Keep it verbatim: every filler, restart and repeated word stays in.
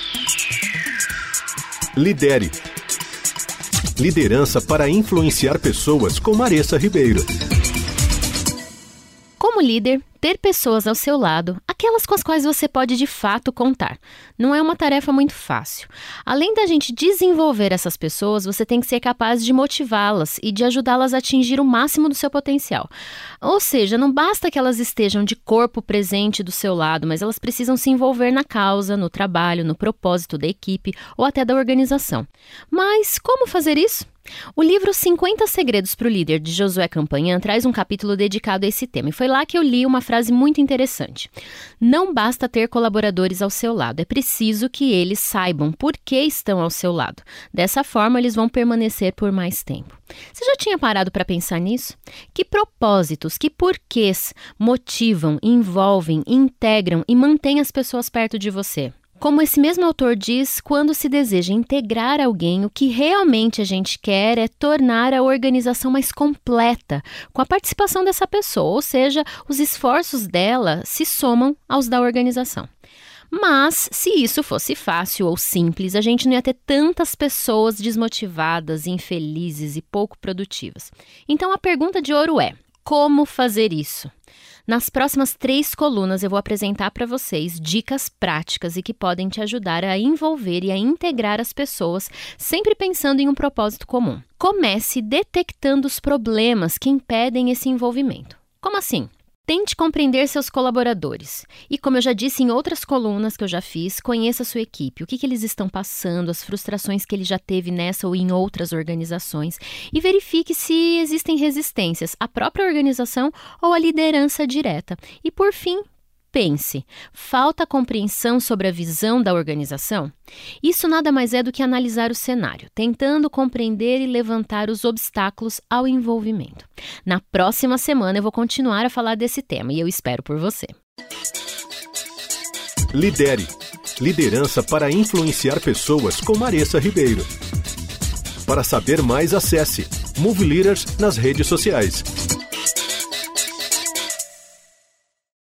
Lidere. Liderança para influenciar pessoas com Maressa Ribeiro. Como líder, ter pessoas ao seu lado, aquelas com as quais você pode de fato contar, não é uma tarefa muito fácil. Além da gente desenvolver essas pessoas, você tem que ser capaz de motivá-las e de ajudá-las a atingir o máximo do seu potencial. Ou seja, não basta que elas estejam de corpo presente do seu lado, mas elas precisam se envolver na causa, no trabalho, no propósito da equipe ou até da organização. Mas como fazer isso? O livro cinquenta Segredos para o Líder, de Josué Campanhã, traz um capítulo dedicado a esse tema. E foi lá que eu li uma frase muito interessante. Não basta ter colaboradores ao seu lado, é preciso que eles saibam por que estão ao seu lado. Dessa forma, eles vão permanecer por mais tempo. Você já tinha parado para pensar nisso? Que propósitos, que porquês motivam, envolvem, integram e mantêm as pessoas perto de você? Como esse mesmo autor diz, quando se deseja integrar alguém, o que realmente a gente quer é tornar a organização mais completa, com a participação dessa pessoa, ou seja, os esforços dela se somam aos da organização. Mas, se isso fosse fácil ou simples, a gente não ia ter tantas pessoas desmotivadas, infelizes e pouco produtivas. Então a pergunta de ouro é: como fazer isso? Nas próximas três colunas eu vou apresentar para vocês dicas práticas e que podem te ajudar a envolver e a integrar as pessoas, sempre pensando em um propósito comum. Comece detectando os problemas que impedem esse envolvimento. Como assim? Tente compreender seus colaboradores. E como eu já disse em outras colunas que eu já fiz, conheça a sua equipe, o que, que eles estão passando, as frustrações que ele já teve nessa ou em outras organizações e verifique se existem resistências à própria organização ou à liderança direta. E por fim, pense, falta compreensão sobre a visão da organização? Isso nada mais é do que analisar o cenário, tentando compreender e levantar os obstáculos ao envolvimento. Na próxima semana eu vou continuar a falar desse tema e eu espero por você. Lidere. Liderança para influenciar pessoas com Maressa Ribeiro. Para saber mais, acesse Move Leaders nas redes sociais.